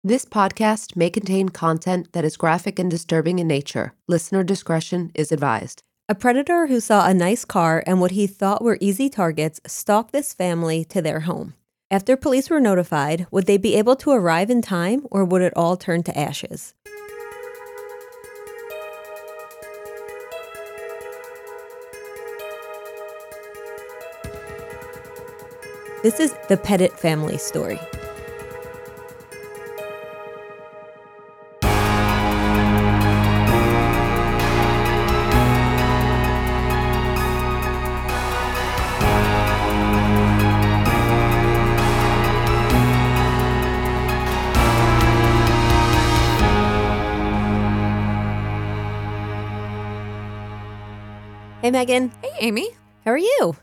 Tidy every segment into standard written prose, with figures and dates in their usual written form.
This podcast may contain content that is graphic and disturbing in nature. Listener discretion is advised. A predator who saw a nice car and what he thought were easy targets stalked this family to their home. After police were notified, would they be able to arrive in time, or would it all turn to ashes? This is the Pettit family story. Hey, Megan. Hey, Amy. How are you?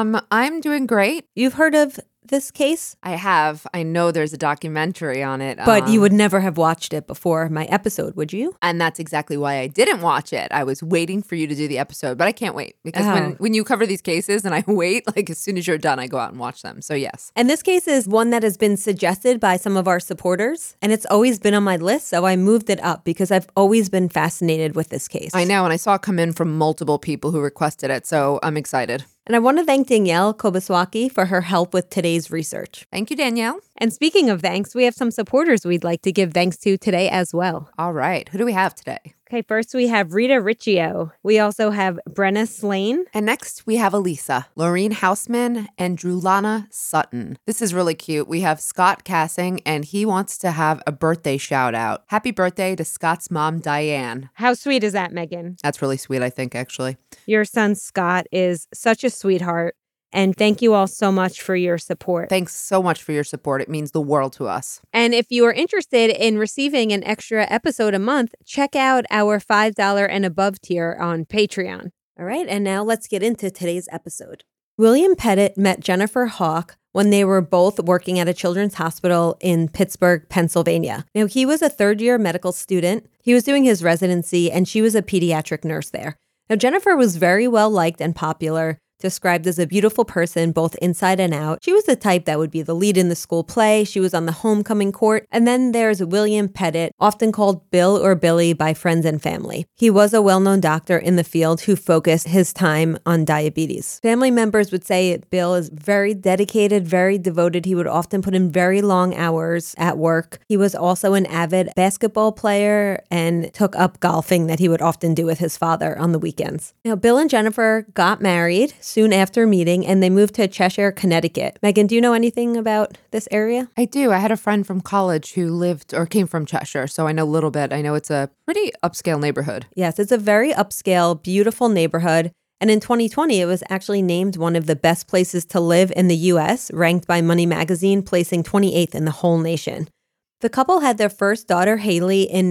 I'm doing great. You've heard of this case? I have. I know there's a documentary on it. But you would never have watched it before my episode, would you? And that's exactly why I didn't watch it. I was waiting for you to do the episode, but I can't wait. Because when you cover these cases and I wait, like as soon as you're done, I go out and watch them. So yes. And this case is one that has been suggested by some of our supporters. And it's always been on my list, so I moved it up because I've always been fascinated with this case. I know, and I saw it come in from multiple people who requested it, so I'm excited. And I want to thank Danielle Kobaswaki for her help with today's research. Thank you, Danielle. And speaking of thanks, we have some supporters we'd like to give thanks to today as well. All right. Who do we have today? Okay, first we have Rita Riccio. We also have Brenna Slane. And next we have Elisa, Laureen Houseman, and Drulana Sutton. This is really cute. We have Scott Cassing, and he wants to have a birthday shout out. Happy birthday to Scott's mom, Diane. How sweet is that, Megan? That's really sweet, I think, actually. Your son, Scott, is such a sweetheart. And thank you all so much for your support. Thanks so much for your support. It means the world to us. And if you are interested in receiving an extra episode a month, check out our $5 and above tier on Patreon. All right, and now let's get into today's episode. William Pettit met Jennifer Hawk when they were both working at a children's hospital in Pittsburgh, Pennsylvania. Now, he was a third-year medical student. He was doing his residency, and she was a pediatric nurse there. Now, Jennifer was very well liked and popular, described as a beautiful person both inside and out. She was the type that would be the lead in the school play. She was on the homecoming court. And then there's William Pettit, often called Bill or Billy by friends and family. He was a well-known doctor in the field who focused his time on diabetes. Family members would say Bill is very dedicated, very devoted. He would often put in very long hours at work. He was also an avid basketball player and took up golfing that he would often do with his father on the weekends. Now, Bill and Jennifer got married soon after meeting, and they moved to Cheshire, Connecticut. Megan, do you know anything about this area? I do. I had a friend from college who lived or came from Cheshire, so I know a little bit. I know it's a pretty upscale neighborhood. Yes, it's a very upscale, beautiful neighborhood. And in 2020, it was actually named one of the best places to live in the U.S., ranked by Money Magazine, placing 28th in the whole nation. The couple had their first daughter, Haley, in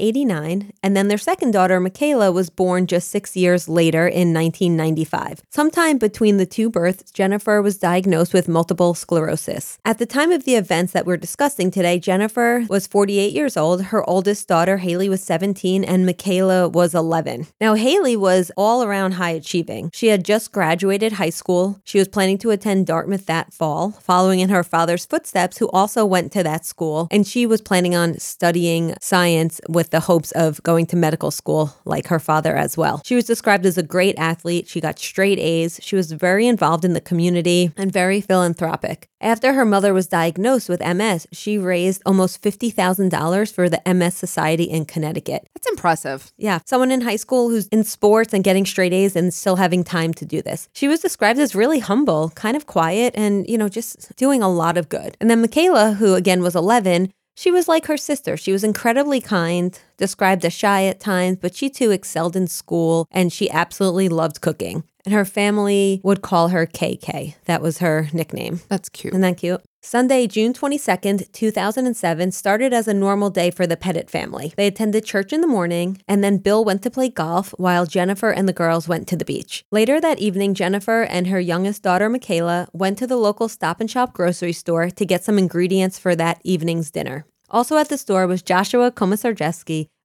1989, and then their second daughter, Michaela, was born just 6 years later in 1995. Sometime between the two births, Jennifer was diagnosed with multiple sclerosis. At the time of the events that we're discussing today, Jennifer was 48 years old, her oldest daughter, Haley, was 17, and Michaela was 11. Now, Haley was all around high achieving. She had just graduated high school. She was planning to attend Dartmouth that fall, following in her father's footsteps, who also went to that school, and she was planning on studying science with the hopes of going to medical school like her father as well. She was described as a great athlete. She got straight A's. She was very involved in the community and very philanthropic. After her mother was diagnosed with MS, she raised almost $50,000 for the MS Society in Connecticut. That's impressive. Yeah, someone in high school who's in sports and getting straight A's and still having time to do this. She was described as really humble, kind of quiet, and, just doing a lot of good. And then Michaela, who again was 11, she was like her sister. She was incredibly kind, described as shy at times, but she too excelled in school, and she absolutely loved cooking. And her family would call her KK. That was her nickname. That's cute. Isn't that cute? Sunday, June 22nd, 2007 started as a normal day for the Pettit family. They attended church in the morning, and then Bill went to play golf while Jennifer and the girls went to the beach. Later that evening, Jennifer and her youngest daughter, Michaela, went to the local Stop and Shop grocery store to get some ingredients for that evening's dinner. Also at the store was Joshua Komisarjeski,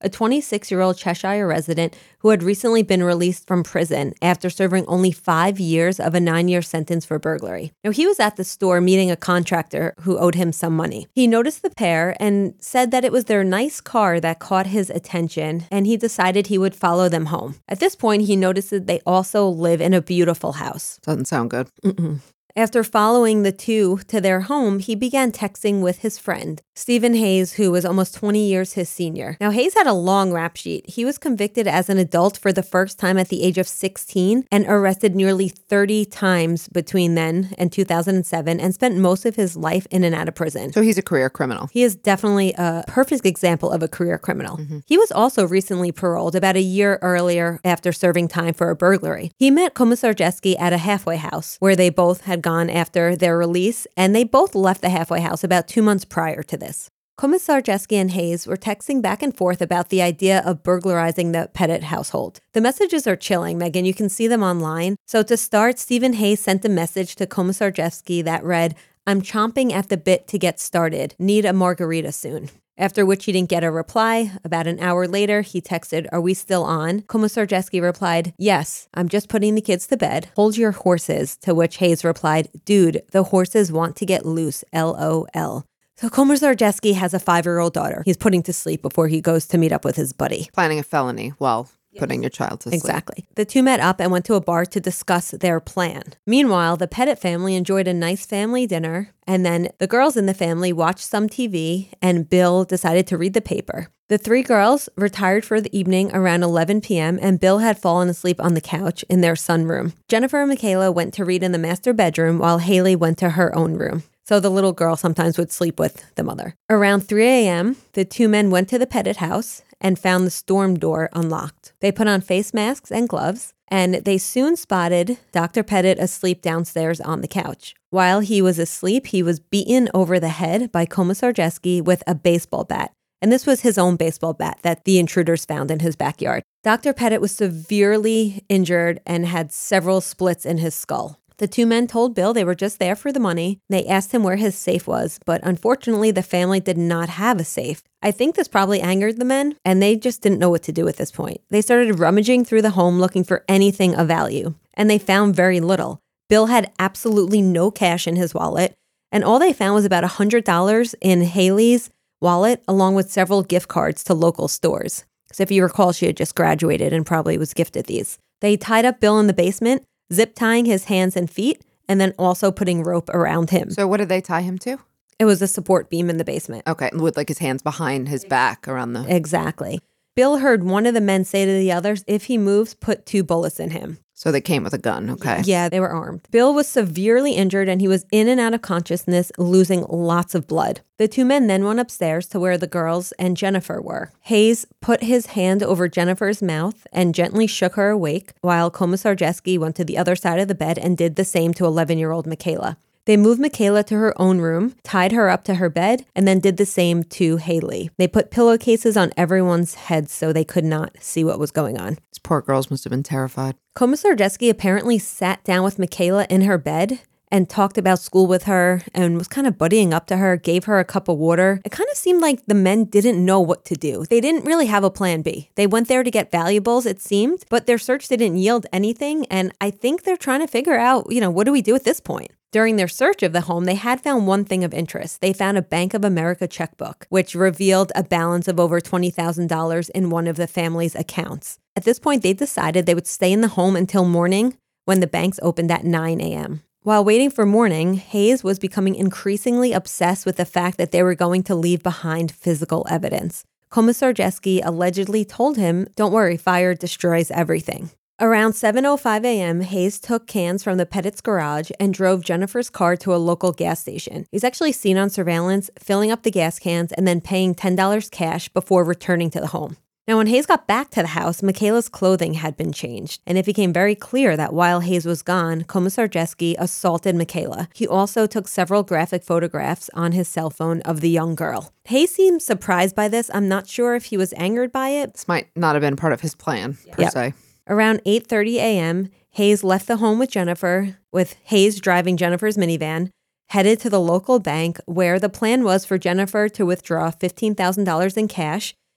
a 26-year-old Cheshire resident who had recently been released from prison after serving only 5 years of a 9-year sentence for burglary. Now, he was at the store meeting a contractor who owed him some money. He noticed the pair and said that it was their nice car that caught his attention, and he decided he would follow them home. At this point, he noticed that they also live in a beautiful house. Doesn't sound good. After following the two to their home, he began texting with his friend, Stephen Hayes, who was almost 20 years his senior. Now, Hayes had a long rap sheet. He was convicted as an adult for the first time at the age of 16 and arrested nearly 30 times between then and 2007 and spent most of his life in and out of prison. So he's a career criminal. He is definitely a perfect example of a career criminal. He was also recently paroled about a year earlier after serving time for a burglary. He met Komisar Jeske at a halfway house where they both had gone after their release, and they both left the halfway house about 2 months prior to this. Komisar Jeske and Hayes were texting back and forth about the idea of burglarizing the Pettit household. The messages are chilling, Megan. You can see them online. So to start, Stephen Hayes sent a message to Komisar Jeske that read, "I'm chomping at the bit to get started. Need a margarita soon." After which he didn't get a reply. About an hour later, he texted, "Are we still on?" Komisar Jeske replied, "Yes, I'm just putting the kids to bed. Hold your horses." To which Hayes replied, "Dude, the horses want to get loose, LOL." So Komisar Jeske has a 5-year-old daughter he's putting to sleep before he goes to meet up with his buddy. Planning a felony while putting your child to sleep. Exactly. The two met up and went to a bar to discuss their plan. Meanwhile, the Pettit family enjoyed a nice family dinner, and then the girls in the family watched some TV, and Bill decided to read the paper. The 3 girls retired for the evening around 11 p.m., and Bill had fallen asleep on the couch in their sunroom. Jennifer and Michaela went to read in the master bedroom, while Haley went to her own room. So the little girl sometimes would sleep with the mother. Around 3 a.m., the 2 men went to the Pettit house and found the storm door unlocked. They put on face masks and gloves, and they soon spotted Dr. Pettit asleep downstairs on the couch. While he was asleep, he was beaten over the head by Komisar Jeske with a baseball bat. And this was his own baseball bat that the intruders found in his backyard. Dr. Pettit was severely injured and had several splits in his skull. The 2 men told Bill they were just there for the money. They asked him where his safe was, but unfortunately, the family did not have a safe. I think this probably angered the men, and they just didn't know what to do at this point. They started rummaging through the home looking for anything of value, and they found very little. Bill had absolutely no cash in his wallet, and all they found was about $100 in Haley's wallet, along with several gift cards to local stores. So if you recall, she had just graduated and probably was gifted these. They tied up Bill in the basement, zip tying his hands and feet, and then also putting rope around him. So what did they tie him to? It was a support beam in the basement. Okay, with like his hands behind his back around the... Exactly. Bill heard one of the men say to the others, "If he moves, put 2 bullets in him." So they came with a gun, okay. Yeah, they were armed. Bill was severely injured and he was in and out of consciousness, losing lots of blood. The 2 men then went upstairs to where the girls and Jennifer were. Hayes put his hand over Jennifer's mouth and gently shook her awake, while Komisar Jeske went to the other side of the bed and did the same to 11-year-old Michaela. They moved Michaela to her own room, tied her up to her bed, and then did the same to Haley. They put pillowcases on everyone's heads so they could not see what was going on. These poor girls must have been terrified. Komisar Jeske apparently sat down with Michaela in her bed and talked about school with her and was kind of buddying up to her, gave her a cup of water. It kind of seemed like the men didn't know what to do. They didn't really have a plan B. They went there to get valuables, it seemed, but their search didn't yield anything. And I think they're trying to figure out, what do we do at this point? During their search of the home, they had found one thing of interest. They found a Bank of America checkbook, which revealed a balance of over $20,000 in one of the family's accounts. At this point, they decided they would stay in the home until morning when the banks opened at 9 a.m. While waiting for morning, Hayes was becoming increasingly obsessed with the fact that they were going to leave behind physical evidence. Komisar Jeske allegedly told him, "Don't worry, fire destroys everything." Around 7:05 a.m., Hayes took cans from the Pettit's garage and drove Jennifer's car to a local gas station. He's actually seen on surveillance filling up the gas cans and then paying $10 cash before returning to the home. Now, when Hayes got back to the house, Michaela's clothing had been changed, and it became very clear that while Hayes was gone, Komisar Jeske assaulted Michaela. He also took several graphic photographs on his cell phone of the young girl. Hayes seemed surprised by this. I'm not sure if he was angered by it. This might not have been part of his plan, per se. Around 8:30 a.m., Hayes left the home with Jennifer, with Hayes driving Jennifer's minivan, headed to the local bank where the plan was for Jennifer to withdraw $15,000 in cash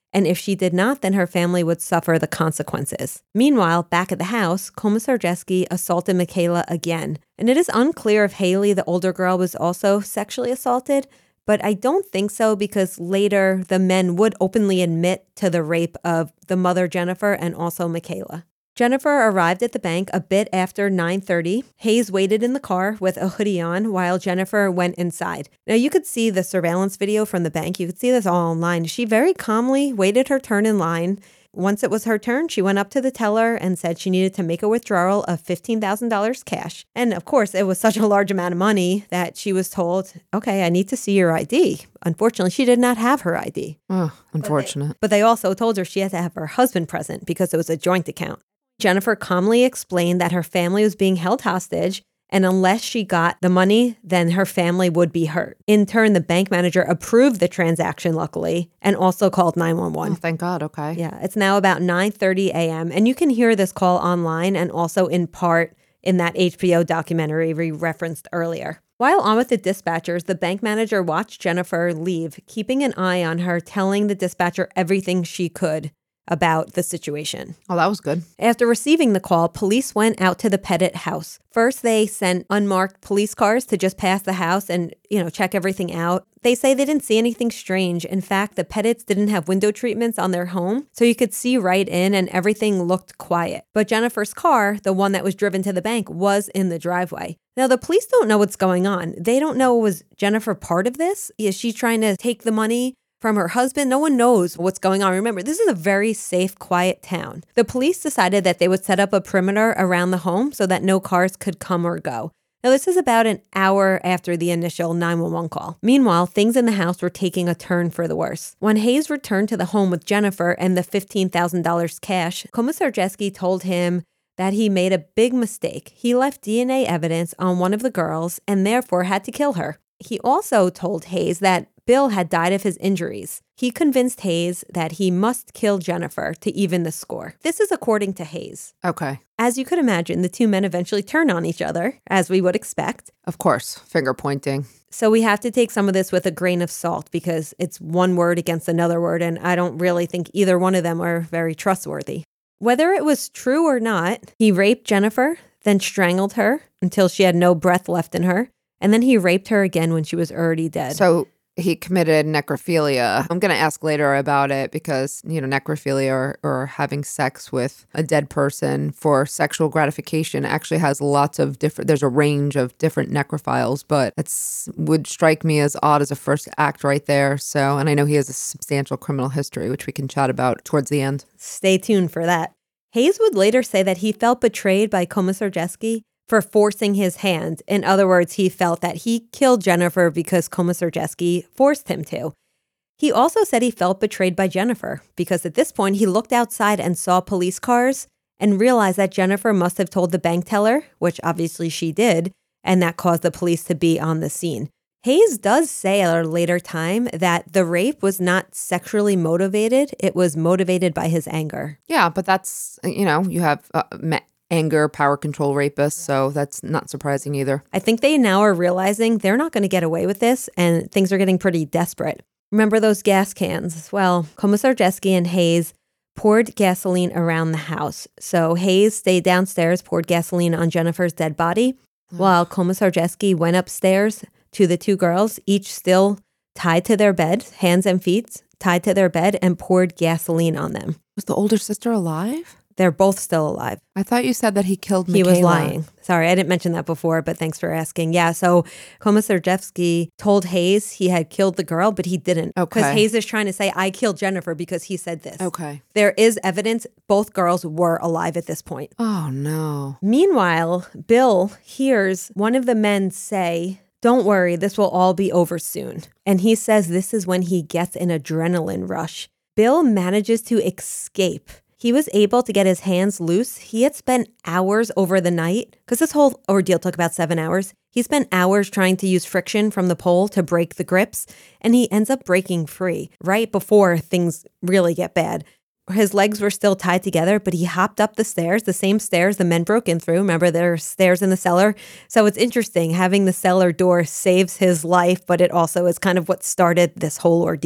And if she did not, then her family would suffer the consequences. Meanwhile, back at the house, Komisarjevsky assaulted Michaela again. And it is unclear if Haley, the older girl, was also sexually assaulted, but I don't think so because later the men would openly admit to the rape of the mother, Jennifer, and also Michaela. Jennifer arrived at the bank a bit after 9:30. Hayes waited in the car with a hoodie on while Jennifer went inside. Now, you could see the surveillance video from the bank. You could see this all online. She very calmly waited her turn in line. Once it was her turn, she went up to the teller and said she needed to make a withdrawal of $15,000 cash. And of course, it was such a large amount of money that she was told, okay, I need to see your ID. Unfortunately, she did not have her ID. Oh, unfortunate. But they also told her she had to have her husband present because it was a joint account. Jennifer calmly explained that her family was being held hostage, and unless she got the money, then her family would be hurt. In turn, the bank manager approved the transaction, luckily, and also called 911. Oh, thank God. Okay. Yeah, it's now about 9:30 a.m., and you can hear this call online and also in part in that HBO documentary we referenced earlier. While on with the dispatchers, the bank manager watched Jennifer leave, keeping an eye on her, telling the dispatcher everything she could about the situation. Oh, that was good. After receiving the call, police went out to the Pettit house. First, they sent unmarked police cars to just pass the house and, check everything out. They say they didn't see anything strange. In fact, the Pettits didn't have window treatments on their home, so you could see right in and everything looked quiet. But Jennifer's car, the one that was driven to the bank, was in the driveway. Now, the police don't know what's going on. They don't know, was Jennifer part of this? Is she trying to take the money from her husband? No one knows what's going on. Remember, this is a very safe, quiet town. The police decided that they would set up a perimeter around the home so that no cars could come or go. Now, this is about an hour after the initial 911 call. Meanwhile, things in the house were taking a turn for the worse. When Hayes returned to the home with Jennifer and the $15,000 cash, Komisarjevsky told him that he made a big mistake. He left DNA evidence on one of the girls and therefore had to kill her. He also told Hayes that Bill had died of his injuries. He convinced Hayes that he must kill Jennifer to even the score. This is according to Hayes. Okay. As you could imagine, the two men eventually turn on each other, as we would expect. Of course, finger pointing. So we have to take some of this with a grain of salt because it's one word against another word, and I don't really think either one of them are very trustworthy. Whether it was true or not, he raped Jennifer, then strangled her until she had no breath left in her, and then he raped her again when she was already dead. So he committed necrophilia. I'm going to ask later about it because, necrophilia or having sex with a dead person for sexual gratification actually has lots of different, there's a range of different necrophiles, but it would strike me as odd as a first act right there. So, and I know he has a substantial criminal history, which we can chat about towards the end. Stay tuned for that. Hayes would later say that he felt betrayed by Komisarjevsky for forcing his hand. In other words, he felt that he killed Jennifer because Komisarjevsky forced him to. He also said he felt betrayed by Jennifer because at this point he looked outside and saw police cars and realized that Jennifer must have told the bank teller, which obviously she did, and that caused the police to be on the scene. Hayes does say at a later time that the rape was not sexually motivated. It was motivated by his anger. Yeah, but that's, you have anger, power control rapists, so that's not surprising either. I think they now are realizing they're not going to get away with this, and things are getting pretty desperate. Remember those gas cans? Well, Komisarjevsky and Hayes poured gasoline around the house. So Hayes stayed downstairs, poured gasoline on Jennifer's dead body, while Komisarjevsky went upstairs to the two girls, each still tied to their bed, hands and feet, tied to their bed, and poured gasoline on them. Was the older sister alive? They're both still alive. I thought you said that he killed Michaela. He was lying. Sorry, I didn't mention that before, but thanks for asking. Yeah, so Komisarjevsky told Hayes he had killed the girl, but he didn't. Okay. Because Hayes is trying to say, I killed Jennifer because he said this. Okay. There is evidence both girls were alive at this point. Oh, no. Meanwhile, Bill hears one of the men say, "Don't worry, this will all be over soon." And he says this is when he gets an adrenaline rush. Bill manages to escape. He was able to get his hands loose. He had spent hours over the night, because this whole ordeal took about 7 hours. He spent hours trying to use friction from the pole to break the grips, and he ends up breaking free right before things really get bad. His legs were still tied together, but he hopped up the stairs, the same stairs the men broke in through. Remember, there are stairs in the cellar. So it's interesting. Having the cellar door saves his life, but it also is kind of what started this whole ordeal.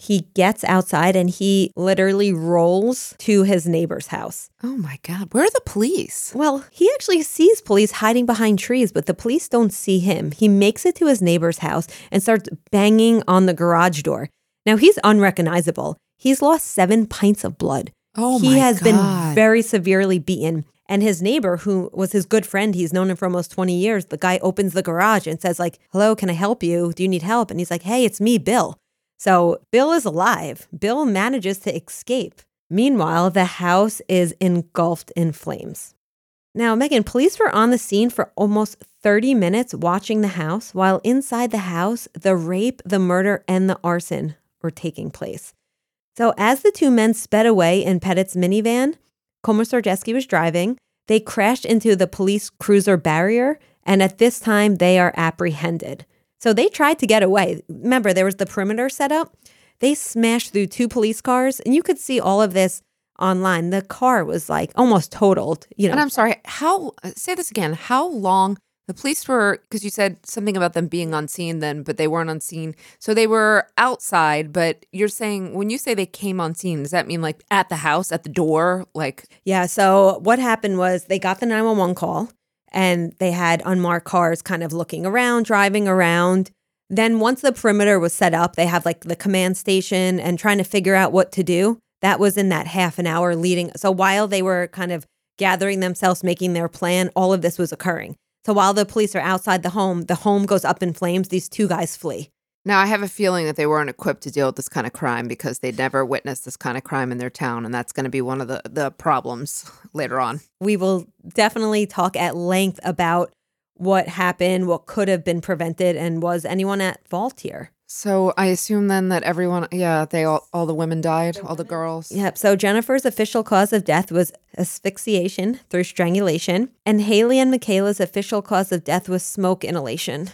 he gets outside and he literally rolls to his neighbor's house. Oh my God. Where are the police? Well, he actually sees police hiding behind trees, but the police don't see him. He makes it to his neighbor's house and starts banging on the garage door. Now, he's unrecognizable. He's lost 7 pints of blood. Oh my God. He has been very severely beaten. And his neighbor, who was his good friend, he's known him for almost 20 years. The guy opens the garage and says, like, hello, can I help you? Do you need help? And he's like, hey, it's me, Bill. So Bill is alive. Bill manages to escape. Meanwhile, the house is engulfed in flames. Now, Megan, police were on the scene for almost 30 minutes watching the house, while inside the house, the rape, the murder, and the arson were taking place. So as the two men sped away in Pettit's minivan, Komisarjevsky was driving. They crashed into the police cruiser barrier, and at this time, they are apprehended. So they tried to get away. Remember, there was the perimeter set up. They smashed through 2 police cars, and you could see all of this online. The car was like almost totaled. And I'm sorry, say this again, how long the police were, because you said something about them being on scene then, but they weren't on scene. So they were outside, but you're saying, when you say they came on scene, does that mean like at the house, at the door? Yeah, so what happened was they got the 911 call. And they had unmarked cars kind of looking around, driving around. Then once the perimeter was set up, they have like the command station and trying to figure out what to do. That was in that half an hour leading. So while they were kind of gathering themselves, making their plan, all of this was occurring. So while the police are outside the home goes up in flames. These 2 guys flee. Now, I have a feeling that they weren't equipped to deal with this kind of crime because they'd never witnessed this kind of crime in their town, and that's going to be one of the problems later on. We will definitely talk at length about what happened, what could have been prevented, and was anyone at fault here. So I assume then that everyone, all the women died, all the girls. Yep. So Jennifer's official cause of death was asphyxiation through strangulation, and Haley and Michaela's official cause of death was smoke inhalation,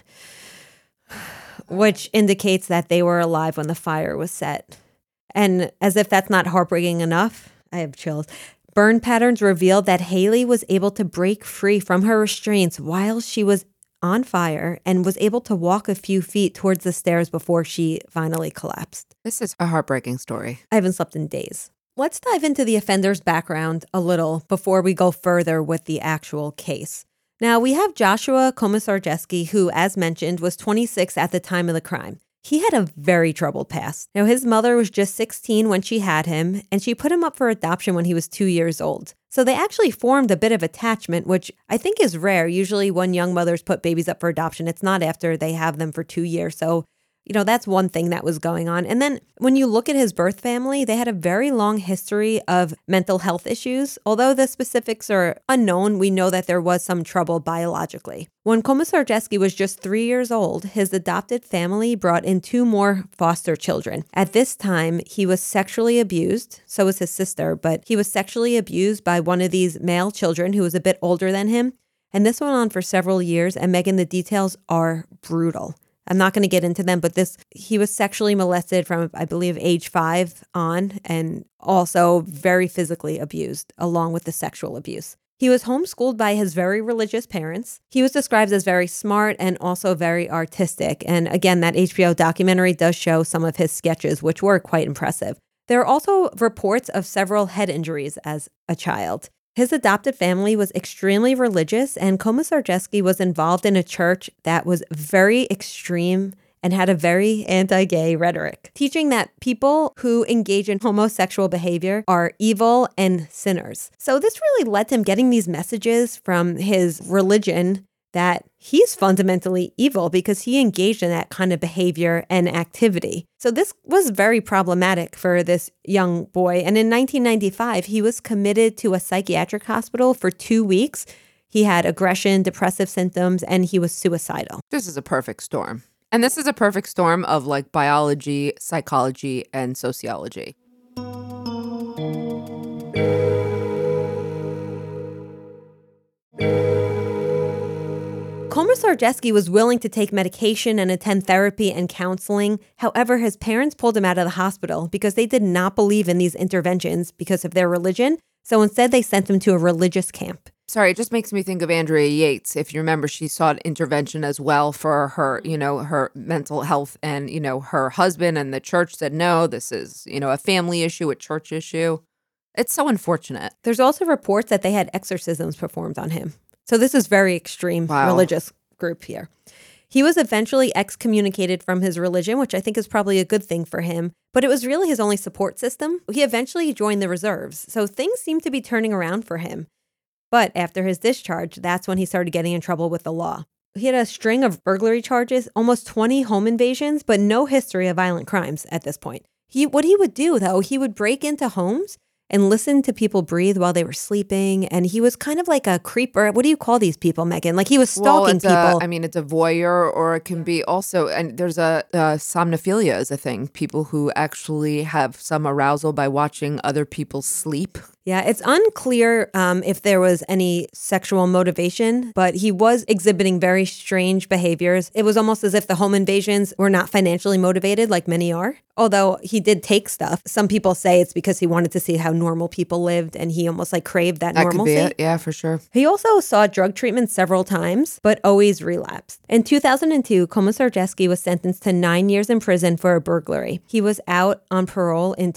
which indicates that they were alive when the fire was set. And as if that's not heartbreaking enough, I have chills. Burn patterns revealed that Haley was able to break free from her restraints while she was on fire and was able to walk a few feet towards the stairs before she finally collapsed. This is a heartbreaking story. I haven't slept in days. Let's dive into the offender's background a little before we go further with the actual case. Now, we have Joshua Komisarjevsky, who, as mentioned, was 26 at the time of the crime. He had a very troubled past. Now, his mother was just 16 when she had him, and she put him up for adoption when he was 2 years old. So they actually formed a bit of attachment, which I think is rare. Usually when young mothers put babies up for adoption, it's not after they have them for 2 years. So that's one thing that was going on. And then when you look at his birth family, they had a very long history of mental health issues. Although the specifics are unknown, we know that there was some trouble biologically. When Komisarjevsky was just 3 years old, his adopted family brought in 2 more foster children. At this time, he was sexually abused. So was his sister, but he was sexually abused by one of these male children who was a bit older than him. And this went on for several years. And Megan, the details are brutal. I'm not going to get into them, but he was sexually molested from, I believe, age 5 on, and also very physically abused, along with the sexual abuse. He was homeschooled by his very religious parents. He was described as very smart and also very artistic. And again, that HBO documentary does show some of his sketches, which were quite impressive. There are also reports of several head injuries as a child. His adopted family was extremely religious, and Komisarjevsky was involved in a church that was very extreme and had a very anti-gay rhetoric, teaching that people who engage in homosexual behavior are evil and sinners. So this really led to him getting these messages from his religion that he's fundamentally evil because he engaged in that kind of behavior and activity. So this was very problematic for this young boy. And in 1995, he was committed to a psychiatric hospital for 2 weeks. He had aggression, depressive symptoms, and he was suicidal. This is a perfect storm. And this is a perfect storm of like biology, psychology, and sociology. Komisarjevsky was willing to take medication and attend therapy and counseling. However, his parents pulled him out of the hospital because they did not believe in these interventions because of their religion. So instead, they sent him to a religious camp. Sorry, it just makes me think of Andrea Yates. If you remember, she sought intervention as well for her, her mental health, and, her husband and the church said, no, this is, a family issue, a church issue. It's so unfortunate. There's also reports that they had exorcisms performed on him. So this is very extreme religious group here. He was eventually excommunicated from his religion, which I think is probably a good thing for him, but it was really his only support system. He eventually joined the reserves, so things seemed to be turning around for him. But after his discharge, that's when he started getting in trouble with the law. He had a string of burglary charges, almost 20 home invasions, but no history of violent crimes at this point. What he would do, though, he would break into homes and listen to people breathe while they were sleeping. And he was kind of like a creeper. What do you call these people, Megan? Like he was stalking people. It's a voyeur, or it can be also, and there's a somnophilia is a thing. People who actually have some arousal by watching other people sleep. Yeah, it's unclear if there was any sexual motivation, but he was exhibiting very strange behaviors. It was almost as if the home invasions were not financially motivated like many are. Although he did take stuff. Some people say it's because he wanted to see how normal people lived and he almost like craved that normalcy. That could be it. Yeah, for sure. He also sought drug treatment several times, but always relapsed. In 2002, Komisarjevsky was sentenced to 9 years in prison for a burglary. He was out on parole in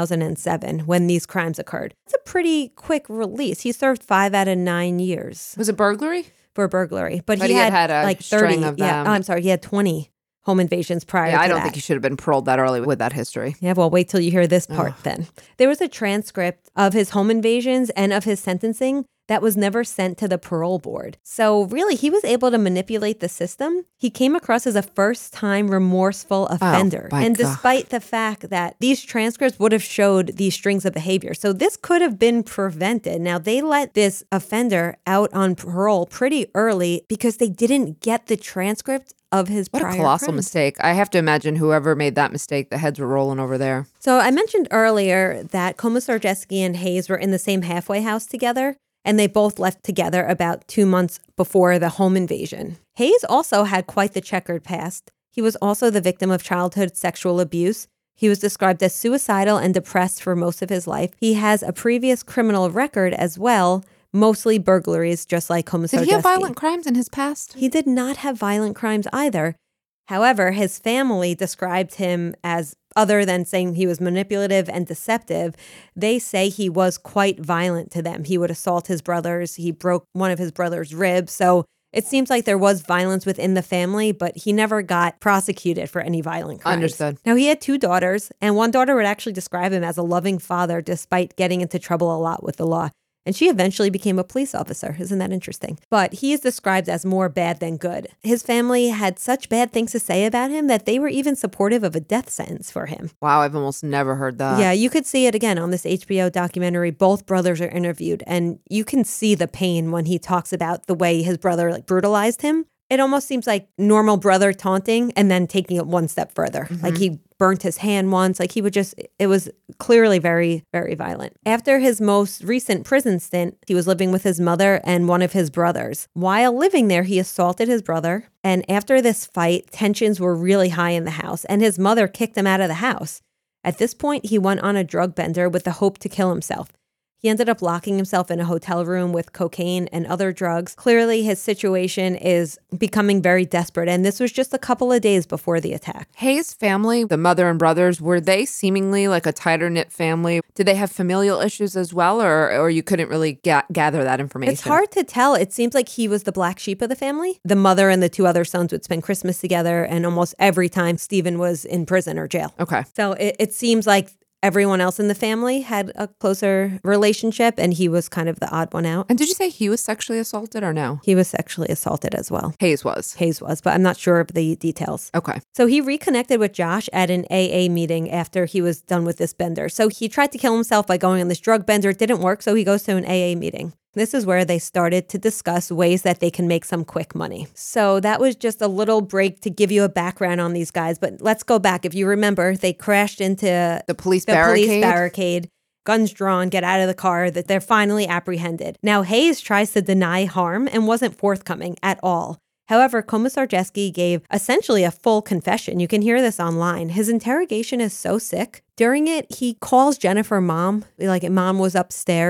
2007 when these crimes occurred. It's a pretty quick release. He served 5 out of 9 years. Was it burglary? For burglary. But he had like 30 of them. Yeah, I'm sorry, he had 20 home invasions prior to that. I don't think he should have been paroled that early with that history. Yeah, well, wait till you hear this part then. There was a transcript of his home invasions and of his sentencing that was never sent to the parole board. So really, he was able to manipulate the system. He came across as a first-time remorseful offender. Despite the fact that these transcripts would have showed these strings of behavior. So this could have been prevented. Now, they let this offender out on parole pretty early because they didn't get the transcript of his prior crimes. What a colossal mistake. I have to imagine whoever made that mistake, the heads were rolling over there. So I mentioned earlier that Komisarjevsky and Hayes were in the same halfway house together, and they both left together about 2 months before the home invasion. Hayes also had quite the checkered past. He was also the victim of childhood sexual abuse. He was described as suicidal and depressed for most of his life. He has a previous criminal record as well, mostly burglaries, just like Komisarjevsky. Did he have violent crimes in his past? He did not have violent crimes either. However, his family described him as, other than saying he was manipulative and deceptive, they say he was quite violent to them. He would assault his brothers. He broke one of his brother's ribs. So it seems like there was violence within the family, but he never got prosecuted for any violent crimes. Understood. Now, he had 2 daughters, and one daughter would actually describe him as a loving father despite getting into trouble a lot with the law. And she eventually became a police officer. Isn't that interesting? But he is described as more bad than good. His family had such bad things to say about him that they were even supportive of a death sentence for him. Wow, I've almost never heard that. Yeah, you could see it again on this HBO documentary. Both brothers are interviewed, and you can see the pain when he talks about the way his brother brutalized him. It almost seems like normal brother taunting and then taking it one step further. Mm-hmm. Like he burnt his hand once. Like it was clearly very, very violent. After his most recent prison stint, he was living with his mother and one of his brothers. While living there, he assaulted his brother. And after this fight, tensions were really high in the house and his mother kicked him out of the house. At this point, he went on a drug bender with the hope to kill himself. He ended up locking himself in a hotel room with cocaine and other drugs. Clearly, his situation is becoming very desperate, and this was just a couple of days before the attack. Hayes' family, the mother and brothers, were they seemingly like a tighter-knit family? Did they have familial issues as well, or you couldn't really gather that information? It's hard to tell. It seems like he was the black sheep of the family. The mother and the 2 other sons would spend Christmas together, and almost every time Stephen was in prison or jail. Okay. So it seems like everyone else in the family had a closer relationship, and he was kind of the odd one out. And did you say he was sexually assaulted or no? He was sexually assaulted as well. Hayes was, but I'm not sure of the details. Okay. So he reconnected with Josh at an AA meeting after he was done with this bender. So he tried to kill himself by going on this drug bender. It didn't work, so he goes to an AA meeting. This is where they started to discuss ways that they can make some quick money. So that was just a little break to give you a background on these guys. But let's go back. If you remember, they crashed into the police barricade. Guns drawn, get out of the car, that they're finally apprehended. Now, Hayes tries to deny harm and wasn't forthcoming at all. However, Komisarjevsky gave essentially a full confession. You can hear this online. His interrogation is so sick. During it, he calls Jennifer mom, like mom was upstairs.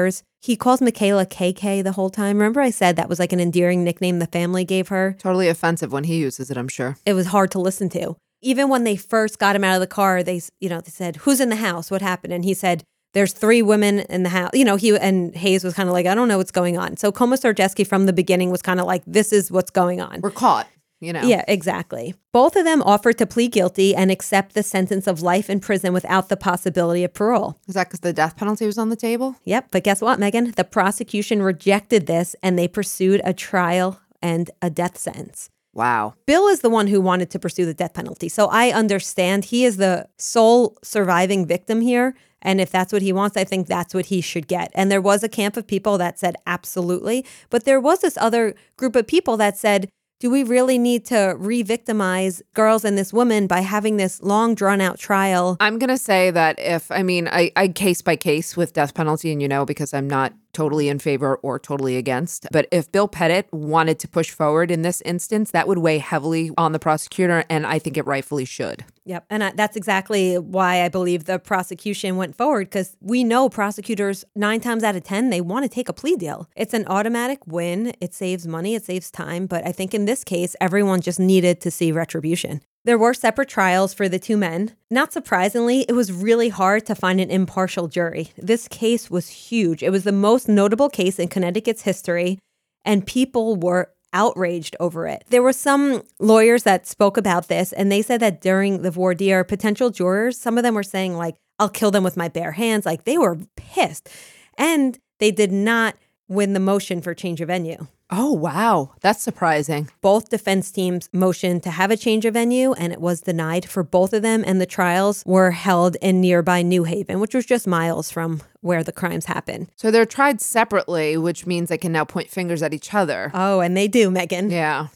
He calls Michaela KK the whole time. Remember I said that was like an endearing nickname the family gave her? Totally offensive when he uses it, I'm sure. It was hard to listen to. Even when they first got him out of the car, they said, "Who's in the house? What happened?" And he said, "There's 3 women in the house." And Hayes was kind of like, "I don't know what's going on." So Komisarjevsky from the beginning was kind of like, this is what's going on. We're caught, Yeah, exactly. Both of them offered to plead guilty and accept the sentence of life in prison without the possibility of parole. Is that because the death penalty was on the table? Yep. But guess what, Megan? The prosecution rejected this and they pursued a trial and a death sentence. Wow. Bill is the one who wanted to pursue the death penalty. So I understand he is the sole surviving victim here. And if that's what he wants, I think that's what he should get. And there was a camp of people that said absolutely. But there was this other group of people that said, do we really need to re-victimize girls and this woman by having this long drawn out trial? I'm going to say that I case by case with death penalty, and because I'm not totally in favor or totally against. But if Bill Pettit wanted to push forward in this instance, that would weigh heavily on the prosecutor, and I think it rightfully should. Yep. And that's exactly why I believe the prosecution went forward, because we know prosecutors 9 times out of 10, they want to take a plea deal. It's an automatic win. It saves money. It saves time. But I think in this case, everyone just needed to see retribution. There were separate trials for the 2 men. Not surprisingly, it was really hard to find an impartial jury. This case was huge. It was the most notable case in Connecticut's history, and people were outraged over it. There were some lawyers that spoke about this, and they said that during the voir dire, potential jurors, some of them were saying, like, I'll kill them with my bare hands. Like, they were pissed. And they did not win the motion for change of venue. Oh, wow. That's surprising. Both defense teams motioned to have a change of venue, and it was denied for both of them. And the trials were held in nearby New Haven, which was just miles from where the crimes happened. So they're tried separately, which means they can now point fingers at each other. Oh, and they do, Megan. Yeah.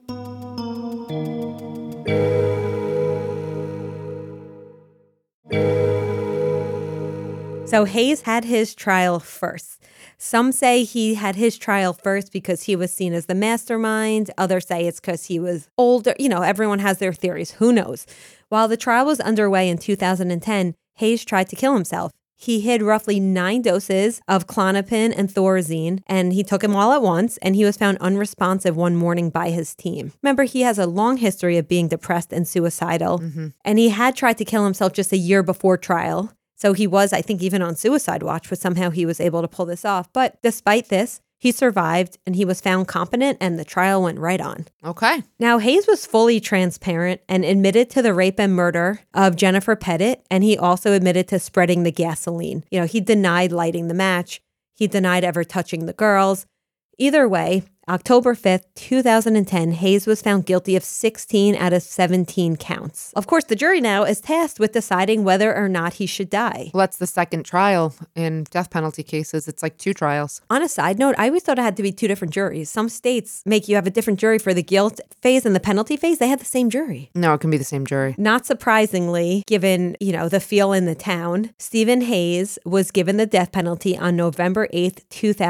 So Hayes had his trial first. Some say he had his trial first because he was seen as the mastermind. Others say it's because he was older. Everyone has their theories. Who knows? While the trial was underway in 2010, Hayes tried to kill himself. He hid roughly 9 doses of Klonopin and Thorazine, and he took them all at once, and he was found unresponsive one morning by his team. Remember, he has a long history of being depressed and suicidal, and he had tried to kill himself just a year before trial. So he was, I think, even on suicide watch, but somehow he was able to pull this off. But despite this, he survived and he was found competent and the trial went right on. Okay. Now, Hayes was fully transparent and admitted to the rape and murder of Jennifer Pettit, and he also admitted to spreading the gasoline. He denied lighting the match. He denied ever touching the girls. Either way, October 5th, 2010, Hayes was found guilty of 16 out of 17 counts. Of course, the jury now is tasked with deciding whether or not he should die. Well, that's the second trial in death penalty cases. It's like 2 trials. On a side note, I always thought it had to be 2 different juries. Some states make you have a different jury for the guilt phase and the penalty phase. They had the same jury. No, it can be the same jury. Not surprisingly, given, the feel in the town, Stephen Hayes was given the death penalty on November 8th,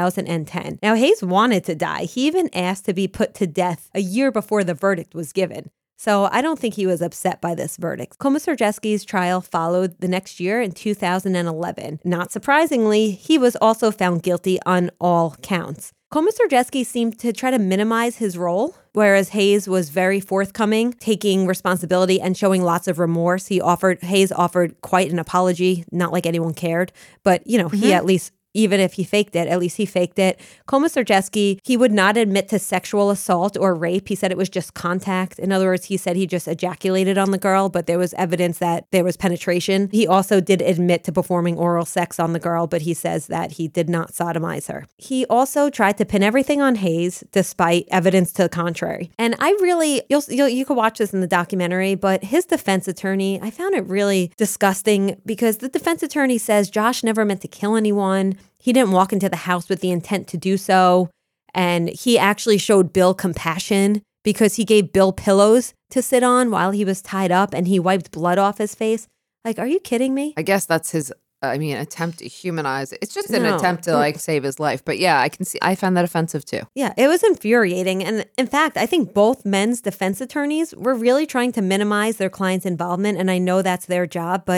2010. Now, Hayes wanted to die. He even asked to be put to death a year before the verdict was given. So I don't think he was upset by this verdict. Komisarjevsky's trial followed the next year in 2011. Not surprisingly, he was also found guilty on all counts. Komisarjevsky seemed to try to minimize his role, whereas Hayes was very forthcoming, taking responsibility and showing lots of remorse. Hayes offered quite an apology, not like anyone cared, but he at least, even if he faked it, at least he faked it. Komisarjevsky, he would not admit to sexual assault or rape. He said it was just contact. In other words, he said he just ejaculated on the girl, but there was evidence that there was penetration. He also did admit to performing oral sex on the girl, but he says that he did not sodomize her. He also tried to pin everything on Hayes, despite evidence to the contrary. And I really, you could watch this in the documentary, but his defense attorney, I found it really disgusting because the defense attorney says Josh never meant to kill anyone. He didn't walk into the house with the intent to do so. And he actually showed Bill compassion because he gave Bill pillows to sit on while he was tied up and he wiped blood off his face. Like, are you kidding me? I guess that's his, attempt to humanize it. It's just an attempt to save his life. But yeah, I found that offensive too. Yeah, it was infuriating. And in fact, I think both men's defense attorneys were really trying to minimize their client's involvement. And I know that's their job, but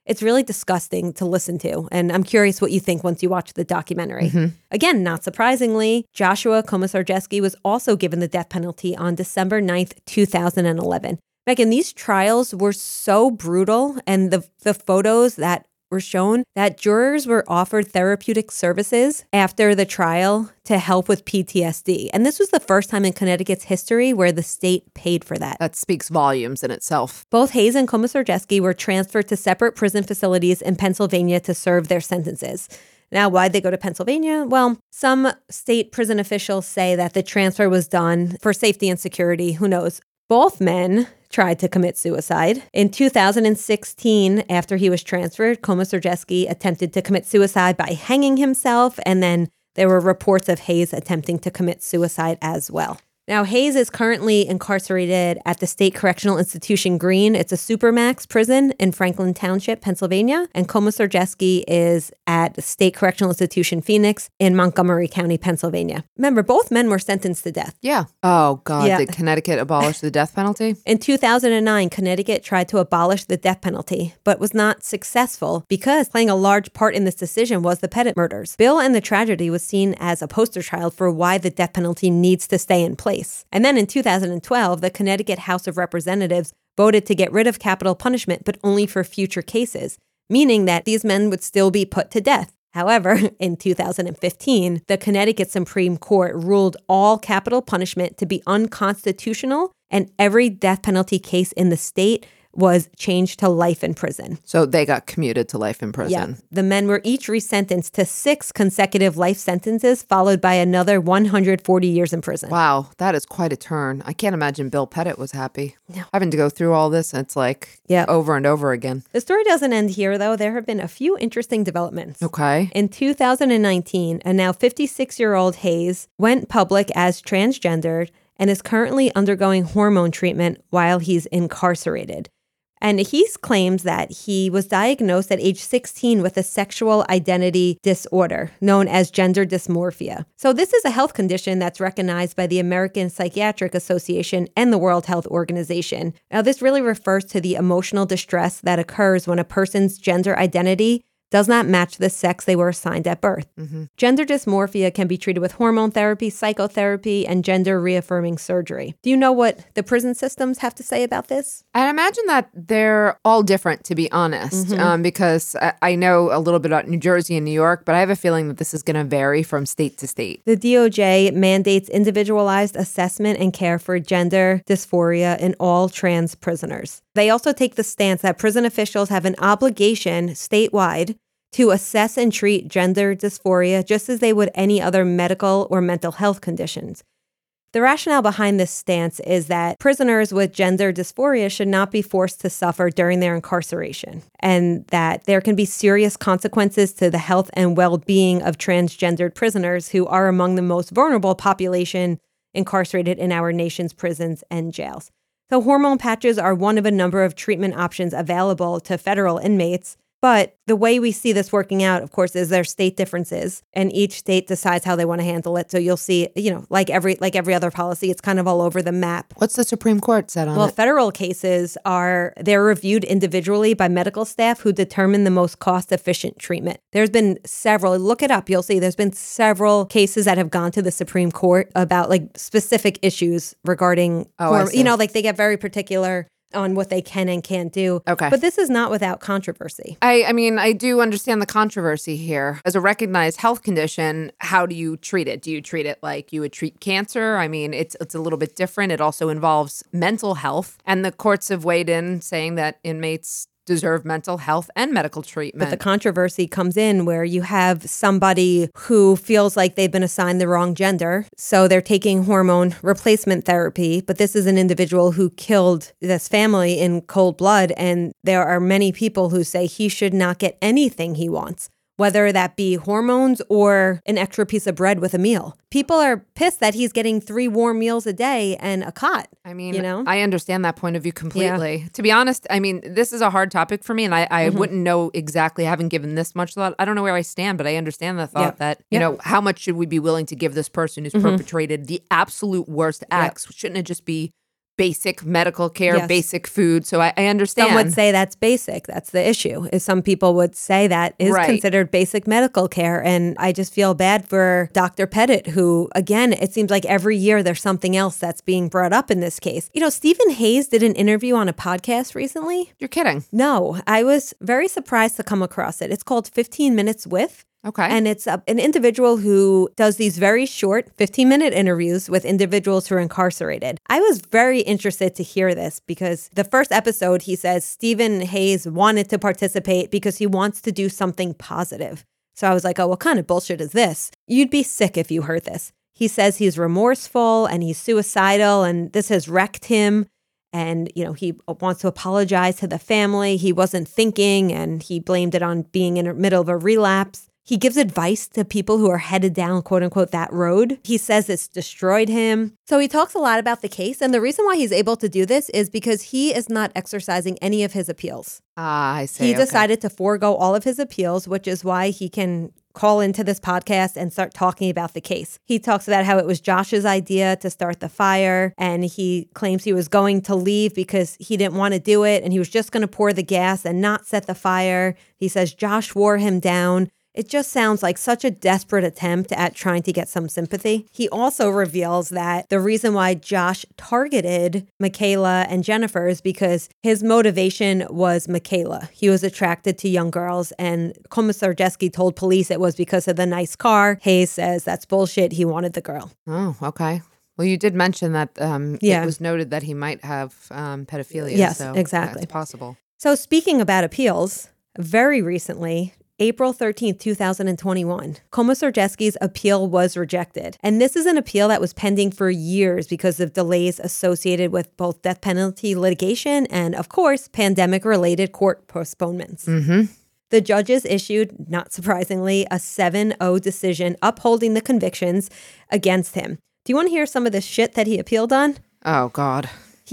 It's really disgusting to listen to, and I'm curious what you think once you watch the documentary. Again, not surprisingly, Joshua Komisarjevsky was also given the death penalty on December 9th, 2011. Megan, these trials were so brutal, and the photos that were shown that jurors were offered therapeutic services after the trial to help with PTSD. And this was the first time in Connecticut's history where the state paid for that. That speaks volumes in itself. Both Hayes and Komisarjevsky were transferred to separate prison facilities in Pennsylvania to serve their sentences. Now, why'd they go to Pennsylvania? Well, some state prison officials say that the transfer was done for safety and security. Who knows? Both men tried to commit suicide. In 2016, after he was transferred, Komisarjevsky attempted to commit suicide by hanging himself, and then there were reports of Hayes attempting to commit suicide as well. Now, Hayes is currently incarcerated at the State Correctional Institution Green. It's a supermax prison in Franklin Township, Pennsylvania. And Komisarjevsky is at the State Correctional Institution Phoenix in Montgomery County, Pennsylvania. Remember, both men were sentenced to death. Yeah. Oh, God. Yeah. Did Connecticut abolish the death penalty? In 2009, Connecticut tried to abolish the death penalty, but was not successful because playing a large part in this decision was the Pettit murders. Bill and the tragedy was seen as a poster child for why the death penalty needs to stay in place. And then in 2012, the Connecticut House of Representatives voted to get rid of capital punishment, but only for future cases, meaning that these men would still be put to death. However, in 2015, the Connecticut Supreme Court ruled all capital punishment to be unconstitutional, and every death penalty case in the state was changed to life in prison. So they got commuted to life in prison. Yeah. The men were each resentenced to 6 consecutive life sentences, followed by another 140 years in prison. Wow, that is quite a turn. I can't imagine Bill Pettit was happy. No. Having to go through all this, and it's like over and over again. The story doesn't end here, though. There have been a few interesting developments. Okay. In 2019, a now 56-year-old Hayes went public as transgendered and is currently undergoing hormone treatment while he's incarcerated. And he claims that he was diagnosed at age 16 with a sexual identity disorder known as gender dysmorphia. So this is a health condition that's recognized by the American Psychiatric Association and the World Health Organization. Now, this really refers to the emotional distress that occurs when a person's gender identity does not match the sex they were assigned at birth. Gender dysmorphia can be treated with hormone therapy, psychotherapy, and gender reaffirming surgery. Do you know what the prison systems have to say about this? I imagine that they're all different, to be honest, because I know a little bit about New Jersey and New York, but I have a feeling that this is going to vary from state to state. The DOJ mandates individualized assessment and care for gender dysphoria in all trans prisoners. They also take the stance that prison officials have an obligation statewide to assess and treat gender dysphoria just as they would any other medical or mental health conditions. The rationale behind this stance is that prisoners with gender dysphoria should not be forced to suffer during their incarceration, and that there can be serious consequences to the health and well-being of transgendered prisoners who are among the most vulnerable population incarcerated in our nation's prisons and jails. So hormone patches are one of a number of treatment options available to federal inmates. But the way we see this working out, of course, is there state differences, and each state decides how they want to handle it. So you'll see, like every other policy, it's kind of all over the map. What's the Supreme Court said on it? Well, federal cases they're reviewed individually by medical staff who determine the most cost-efficient treatment. There's been several, look it up, you'll see there's been several cases that have gone to the Supreme Court about like specific issues regarding, they get very particular on what they can and can't do. Okay. But this is not without controversy. I mean, I do understand the controversy here. As a recognized health condition, how do you treat it? Do you treat it like you would treat cancer? I mean, it's a little bit different. It also involves mental health. And the courts have weighed in saying that inmates deserve mental health and medical treatment. But the controversy comes in where you have somebody who feels like they've been assigned the wrong gender, so they're taking hormone replacement therapy, but this is an individual who killed this family in cold blood, and there are many people who say he should not get anything he wants, whether that be hormones or an extra piece of bread with a meal. People are pissed that he's getting 3 warm meals a day and a cot. I mean, I understand that point of view completely. Yeah. To be honest, I mean, this is a hard topic for me, and I wouldn't know exactly, having given this much thought. I don't know where I stand, but I understand the thought that, how much should we be willing to give this person who's perpetrated the absolute worst acts? Shouldn't it just be basic medical care, Yes. basic food. So I understand. Some would say that's basic. That's the issue. Is some people would say that is Right. considered basic medical care. And I just feel bad for Dr. Pettit, who, again, it seems like every year there's something else that's being brought up in this case. You know, Stephen Hayes did an interview on a podcast recently. You're kidding. No, I was very surprised to come across it. It's called 15 Minutes With. Okay. And it's an individual who does these very short 15-minute interviews with individuals who are incarcerated. I was very interested to hear this because the first episode, he says Stephen Hayes wanted to participate because he wants to do something positive. So I was like, oh, what kind of bullshit is this? You'd be sick if you heard this. He says he's remorseful and he's suicidal and this has wrecked him. And, you know, he wants to apologize to the family. He wasn't thinking and he blamed it on being in the middle of a relapse. He gives advice to people who are headed down, quote unquote, that road. He says it's destroyed him. So he talks a lot about the case. And the reason why he's able to do this is because he is not exercising any of his appeals. I see. He Okay. decided to forego all of his appeals, which is why he can call into this podcast and start talking about the case. He talks about how it was Josh's idea to start the fire, and he claims he was going to leave because he didn't want to do it, and he was just going to pour the gas and not set the fire. He says Josh wore him down. It just sounds like such a desperate attempt at trying to get some sympathy. He also reveals that the reason why Josh targeted Michaela and Jennifer is because his motivation was Michaela. He was attracted to young girls, and Commissar Jeske told police it was because of the nice car. Hayes says that's bullshit. He wanted the girl. Oh, okay. Well, you did mention that Yeah. it was noted that he might have pedophilia. Yes, so exactly. It's possible. So speaking about appeals, very recently, April 13th, 2021, Commissar Jeske's appeal was rejected. And this is an appeal that was pending for years because of delays associated with both death penalty litigation and, of course, pandemic-related court postponements. Mm-hmm. The judges issued, not surprisingly, a 7-0 decision upholding the convictions against him. Do you want to hear some of the shit that he appealed on? Oh, God.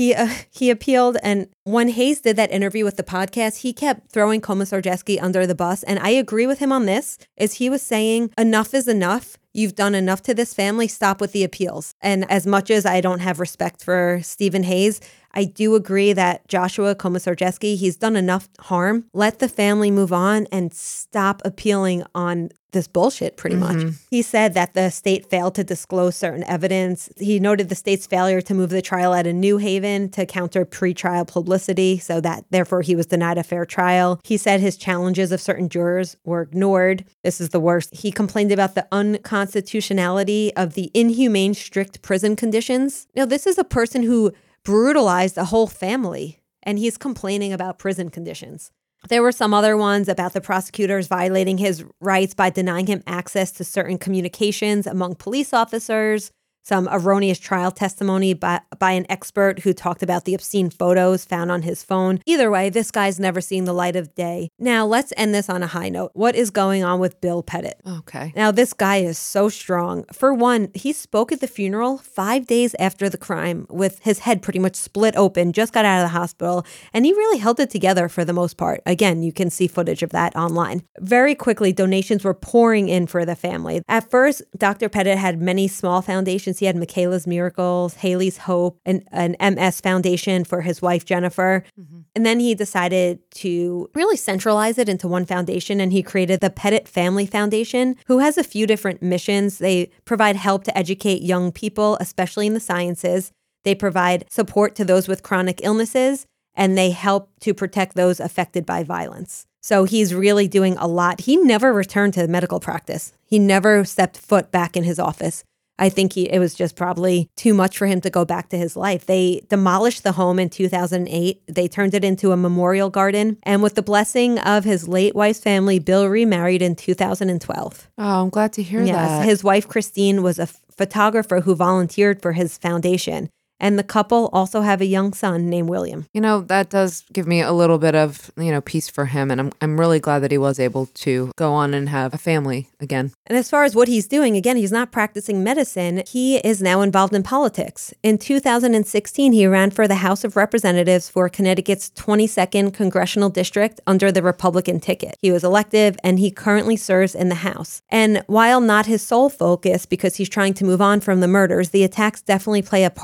He appealed, and when Hayes did that interview with the podcast, he kept throwing Commissar Jeske under the bus, and I agree with him on this, is he was saying, enough is enough. You've done enough to this family. Stop with the appeals. And as much as I don't have respect for Stephen Hayes, I do agree that Joshua Commissar Jeske, he's done enough harm. Let the family move on and stop appealing on this bullshit, pretty much. He said that the state failed to disclose certain evidence. He noted the state's failure to move the trial out of New Haven to counter pre-trial publicity, so that therefore he was denied a fair trial. He said his challenges of certain jurors were ignored. This is the worst. He complained about the unconstitutionality of the inhumane, strict prison conditions. Now, this is a person who brutalized a whole family, and he's complaining about prison conditions. There were some other ones about the prosecutors violating his rights by denying him access to certain communications among police officers, some erroneous trial testimony by an expert who talked about the obscene photos found on his phone. Either way, this guy's never seen the light of day. Now, let's end this on a high note. What is going on with Bill Pettit? Okay. Now, this guy is so strong. For one, he spoke at the funeral 5 days after the crime with his head pretty much split open, just got out of the hospital, and he really held it together for the most part. Again, you can see footage of that online. Very quickly, donations were pouring in for the family. At first, Dr. Pettit had many small foundations. He had Michaela's Miracles, Haley's Hope, and an MS foundation for his wife, Jennifer. And then he decided to really centralize it into one foundation, and he created the Pettit Family Foundation, who has a few different missions. They provide help to educate young people, especially in the sciences. They provide support to those with chronic illnesses, and they help to protect those affected by violence. So he's really doing a lot. He never returned to medical practice. He never stepped foot back in his office. I think it was just probably too much for him to go back to his life. They demolished the home in 2008. They turned it into a memorial garden. And with the blessing of his late wife's family, Bill remarried in 2012. Oh, I'm glad to hear that. His wife, Christine, was a photographer who volunteered for his foundation. And the couple also have a young son named William. You know, that does give me a little bit of, peace for him. And I'm really glad that he was able to go on and have a family again. And as far as what he's doing, again, he's not practicing medicine. He is now involved in politics. In 2016, he ran for the House of Representatives for Connecticut's 22nd Congressional District under the Republican ticket. He was elected, and he currently serves in the House. And while not his sole focus, because he's trying to move on from the murders, the attacks definitely play a part in his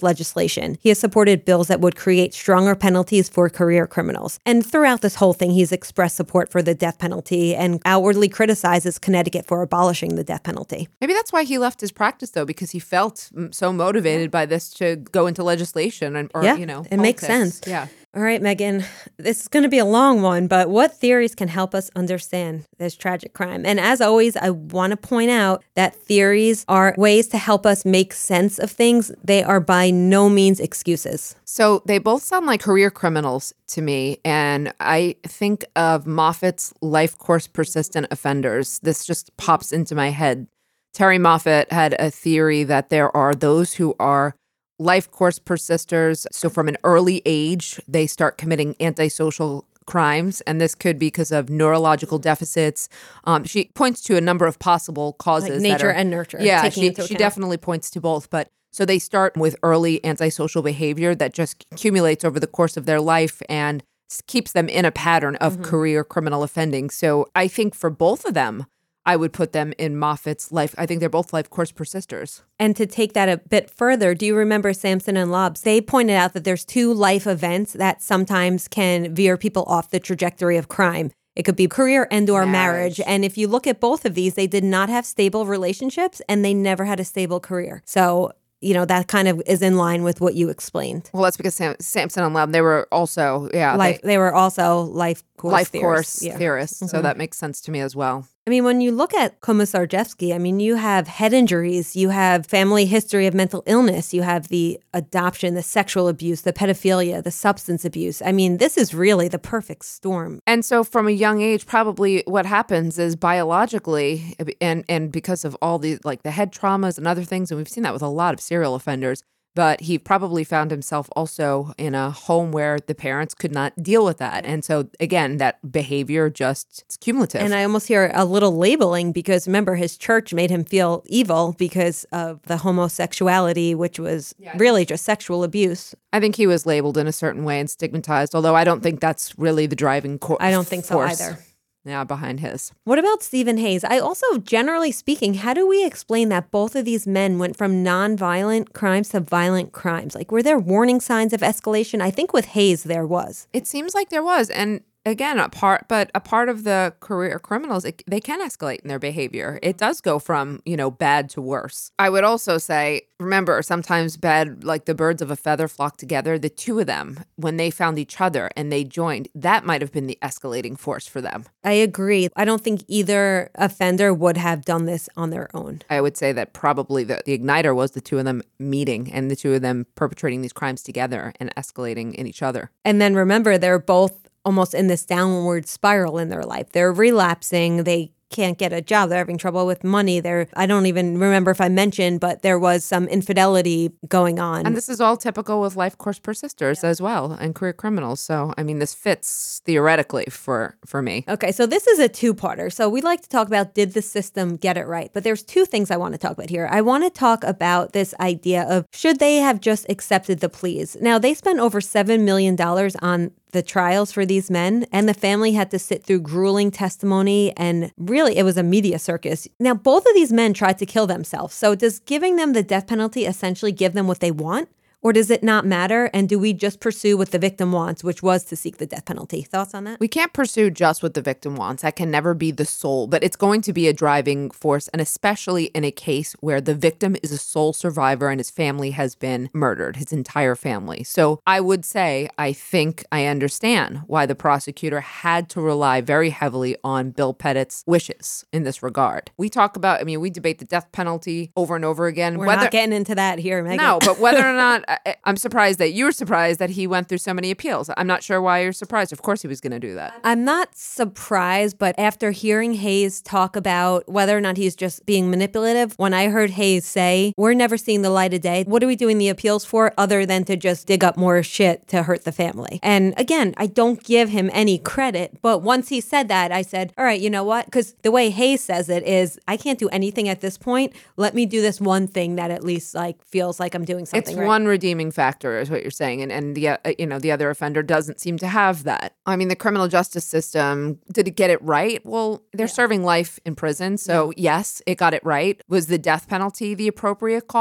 legislation. He has supported bills that would create stronger penalties for career criminals. And throughout this whole thing, he's expressed support for the death penalty and outwardly criticizes Connecticut for abolishing the death penalty. Maybe that's why he left his practice, though, because he felt so motivated by this to go into legislation and, or, you know, it makes sense. Yeah. All right, Megan, this is going to be a long one, but what theories can help us understand this tragic crime? And as always, I want to point out that theories are ways to help us make sense of things. They are by no means excuses. So they both sound like career criminals to me. And I think of Moffat's life course persistent offenders. This just pops into my head. Terry Moffat had a theory that there are those who are life course persisters. So from an early age, they start committing antisocial crimes. And this could be because of neurological deficits. She points to a number of possible causes. Like nature and nurture. Yeah, she definitely points to both. But so they start with early antisocial behavior that just accumulates over the course of their life and keeps them in a pattern of career criminal offending. So I think for both of them, I would put them in Moffat's life. I think they're both life course persisters. And to take that a bit further, do you remember Sampson and Lobbs? They pointed out that there's two life events that sometimes can veer people off the trajectory of crime. It could be career and or marriage. And if you look at both of these, they did not have stable relationships and they never had a stable career. So, you know, that kind of is in line with what you explained. Well, that's because Sampson and Lobb, they were also, they were also life course theorists. So that makes sense to me as well. I mean, when you look at Komisarjevsky, I mean, you have head injuries, you have family history of mental illness, you have the adoption, the sexual abuse, the pedophilia, the substance abuse. I mean, this is really the perfect storm. And so from a young age, probably what happens is biologically, and because of all the, like the head traumas and other things, and we've seen that with a lot of serial offenders, but he probably found himself also in a home where the parents could not deal with that. And so, again, that behavior it's cumulative. And I almost hear a little labeling because, remember, his church made him feel evil because of the homosexuality, which was really just sexual abuse. I think he was labeled in a certain way and stigmatized, although I don't think that's really the driving force. I don't think so either. Yeah, behind his. What about Stephen Hayes? I also, generally speaking, how do we explain that both of these men went from non-violent crimes to violent crimes? Like, were there warning signs of escalation? I think with Hayes there was. It seems like there was. And again, a part of the career criminals, they can escalate in their behavior. It does go from, bad to worse. I would also say, remember, sometimes bad, like the birds of a feather flock together. The two of them, when they found each other and they joined, that might have been the escalating force for them. I agree. I don't think either offender would have done this on their own. I would say that probably the igniter was the two of them meeting and the two of them perpetrating these crimes together and escalating in each other. And then remember, they're both almost in this downward spiral in their life. They're relapsing. They can't get a job. They're having trouble with money. I don't even remember if I mentioned, but there was some infidelity going on. And this is all typical with life course persisters as well and career criminals. So, I mean, this fits theoretically for me. Okay, so this is a two-parter. So we like to talk about, did the system get it right? But there's two things I want to talk about here. I want to talk about this idea of, should they have just accepted the pleas? Now, they spent over $7 million on the trials for these men, and the family had to sit through grueling testimony, and really it was a media circus. Now, both of these men tried to kill themselves. So does giving them the death penalty essentially give them what they want? Or does it not matter? And do we just pursue what the victim wants, which was to seek the death penalty? Thoughts on that? We can't pursue just what the victim wants. That can never be the sole, but it's going to be a driving force, and especially in a case where the victim is a sole survivor and his family has been murdered, his entire family. So I would say, I think I understand why the prosecutor had to rely very heavily on Bill Pettit's wishes in this regard. We talk about, we debate the death penalty over and over again. We're not getting into that here, Megan. No, but whether or not, I'm surprised that you were surprised that he went through so many appeals. I'm not sure why you're surprised. Of course he was going to do that. I'm not surprised, but after hearing Hayes talk about whether or not he's just being manipulative, when I heard Hayes say, we're never seeing the light of day, what are we doing the appeals for other than to just dig up more shit to hurt the family? And again, I don't give him any credit, but once he said that, I said, all right, you know what? Because the way Hayes says it is, I can't do anything at this point. Let me do this one thing that at least feels like I'm doing something right. It's one redeeming factor is what you're saying. And the other offender doesn't seem to have that. I mean, the criminal justice system, did it get it right? Well, they're serving life in prison. So yes, it got it right. Was the death penalty the appropriate call?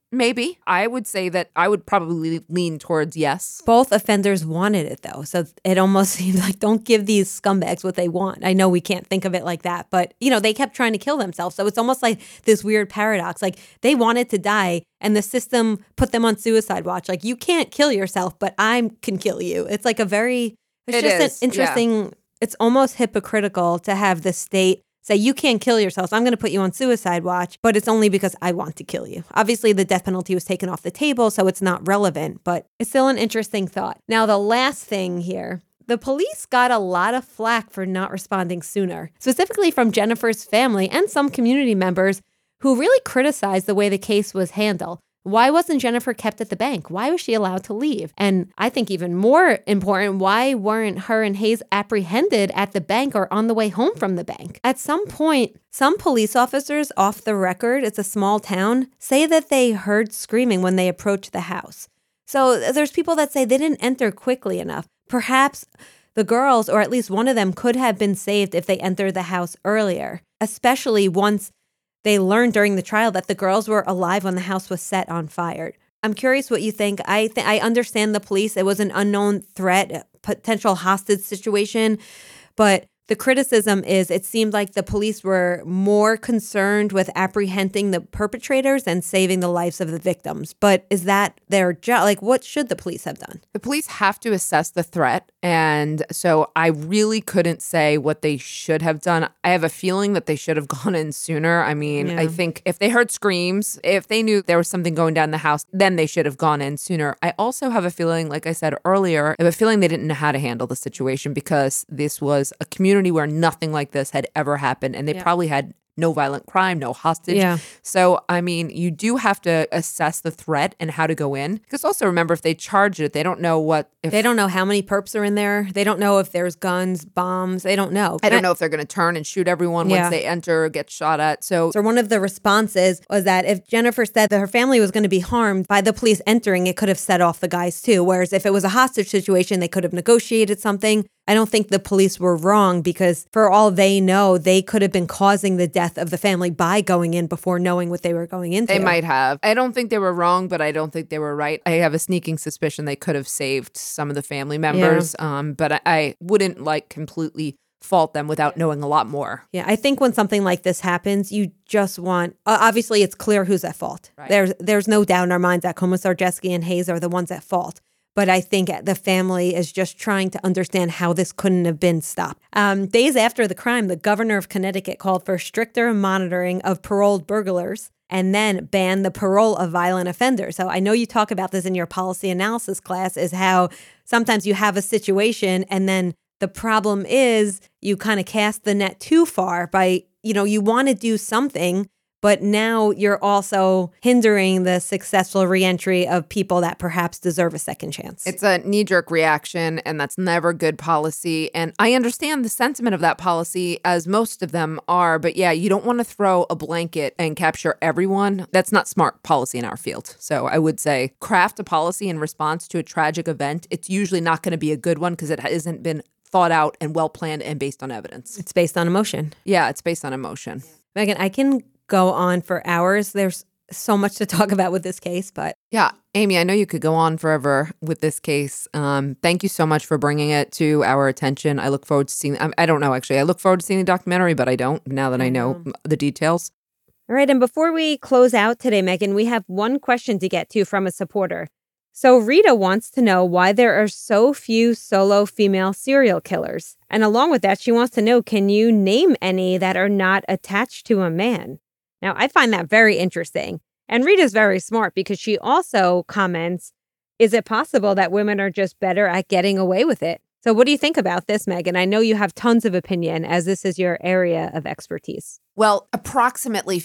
Maybe. I would say that I would probably lean towards yes. Both offenders wanted it, though. So it almost seems like don't give these scumbags what they want. I know we can't think of it like that, but, they kept trying to kill themselves. So it's almost like this weird paradox. Like they wanted to die and the system put them on suicide watch. Like you can't kill yourself, but I can kill you. It's like an interesting, It's almost hypocritical to have the state say, you can't kill yourself, so I'm going to put you on suicide watch, but it's only because I want to kill you. Obviously, the death penalty was taken off the table, so it's not relevant, but it's still an interesting thought. Now, the last thing here, the police got a lot of flack for not responding sooner, specifically from Jennifer's family and some community members who really criticized the way the case was handled. Why wasn't Jennifer kept at the bank? Why was she allowed to leave? And I think even more important, why weren't her and Hayes apprehended at the bank or on the way home from the bank? At some point, some police officers off the record, it's a small town, say that they heard screaming when they approached the house. So there's people that say they didn't enter quickly enough. Perhaps the girls, or at least one of them, could have been saved if they entered the house earlier, especially once they learned during the trial that the girls were alive when the house was set on fire. I'm curious what you think. I understand the police. It was an unknown threat, potential hostage situation, but the criticism is it seemed like the police were more concerned with apprehending the perpetrators and saving the lives of the victims. But is that their job? Like, what should the police have done? The police have to assess the threat. And so I really couldn't say what they should have done. I have a feeling that they should have gone in sooner. I mean, I think if they heard screams, if they knew there was something going down the house, then they should have gone in sooner. I also have a feeling, like I said earlier, I have a feeling they didn't know how to handle the situation because this was a community where nothing like this had ever happened. And they probably had no violent crime, no hostage. Yeah. So, I mean, you do have to assess the threat and how to go in. Because also remember, if they charge it, they don't know they don't know how many perps are in there. They don't know if there's guns, bombs. They don't know. I don't know if they're going to turn and shoot everyone once they enter or get shot at. So one of the responses was that if Jennifer said that her family was going to be harmed by the police entering, it could have set off the guys too. Whereas if it was a hostage situation, they could have negotiated something. I don't think the police were wrong because for all they know, they could have been causing the death of the family by going in before knowing what they were going into. They might have. I don't think they were wrong, but I don't think they were right. I have a sneaking suspicion they could have saved some of the family members, but I wouldn't completely fault them without knowing a lot more. Yeah, I think when something like this happens, you just want, obviously it's clear who's at fault. Right. There's no doubt in our minds that Komisarjevsky and Hayes are the ones at fault. But I think the family is just trying to understand how this couldn't have been stopped. Days after the crime, the governor of Connecticut called for stricter monitoring of paroled burglars and then banned the parole of violent offenders. So I know you talk about this in your policy analysis class, is how sometimes you have a situation and then the problem is you kind of cast the net too far by, you want to do something, but now you're also hindering the successful reentry of people that perhaps deserve a second chance. It's a knee-jerk reaction, and that's never good policy. And I understand the sentiment of that policy, as most of them are. But yeah, you don't want to throw a blanket and capture everyone. That's not smart policy in our field. So I would say craft a policy in response to a tragic event. It's usually not going to be a good one because it hasn't been thought out and well-planned and based on evidence. It's based on emotion. Yeah, it's based on emotion. Megan, I can go on for hours. There's so much to talk about with this case, but yeah, Amy, I know you could go on forever with this case. Thank you so much for bringing it to our attention. I look forward to seeing, I don't know, actually. I look forward to seeing the documentary, but I don't now that I know the details. All right. And before we close out today, Megan, we have one question to get to from a supporter. So Rita wants to know why there are so few solo female serial killers. And along with that, she wants to know, can you name any that are not attached to a man? Now, I find that very interesting. And Rita's very smart because she also comments, is it possible that women are just better at getting away with it? So what do you think about this, Megan? I know you have tons of opinion as this is your area of expertise. Well, approximately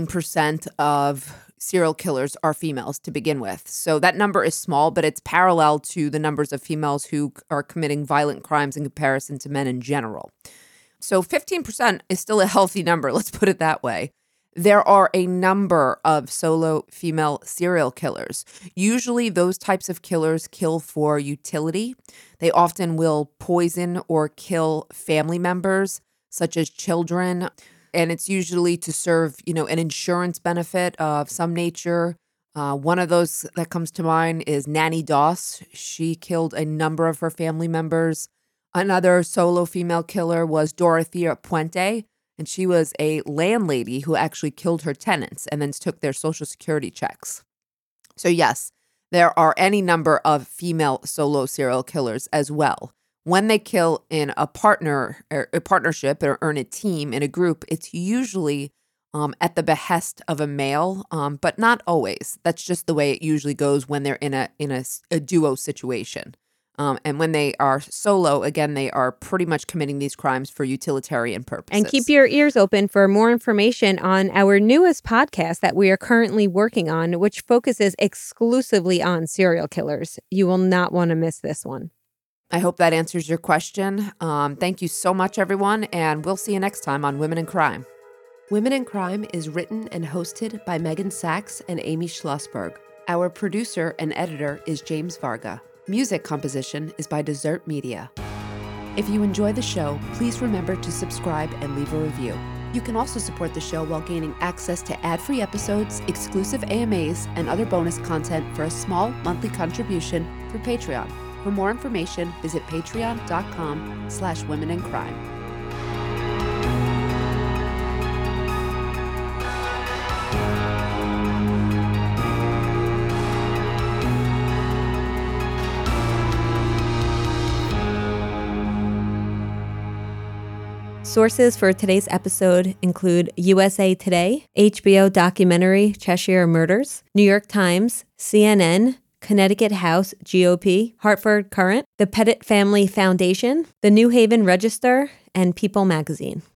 15% of serial killers are females to begin with. So that number is small, but it's parallel to the numbers of females who are committing violent crimes in comparison to men in general. So 15% is still a healthy number, let's put it that way. There are a number of solo female serial killers. Usually those types of killers kill for utility. They often will poison or kill family members, such as children. And it's usually to serve, an insurance benefit of some nature. One of those that comes to mind is Nanny Doss. She killed a number of her family members. Another solo female killer was Dorothea Puente, and she was a landlady who actually killed her tenants and then took their Social Security checks. So yes, there are any number of female solo serial killers as well. When they kill in a partnership or in a team, in a group, it's usually at the behest of a male, but not always. That's just the way it usually goes when they're in a duo situation. And when they are solo, again, they are pretty much committing these crimes for utilitarian purposes. And keep your ears open for more information on our newest podcast that we are currently working on, which focuses exclusively on serial killers. You will not want to miss this one. I hope that answers your question. Thank you so much, everyone, and we'll see you next time on Women in Crime. Women in Crime is written and hosted by Megan Sachs and Amy Schlossberg. Our producer and editor is James Varga. Music composition is by Desert Media. If you enjoy the show, please remember to subscribe and leave a review. You can also support the show while gaining access to ad-free episodes, exclusive AMAs, and other bonus content for a small monthly contribution through Patreon. For more information, visit patreon.com/womenincrime. Sources for today's episode include USA Today, HBO documentary Cheshire Murders, New York Times, CNN, Connecticut House GOP, Hartford Courant, the Pettit Family Foundation, the New Haven Register, and People magazine.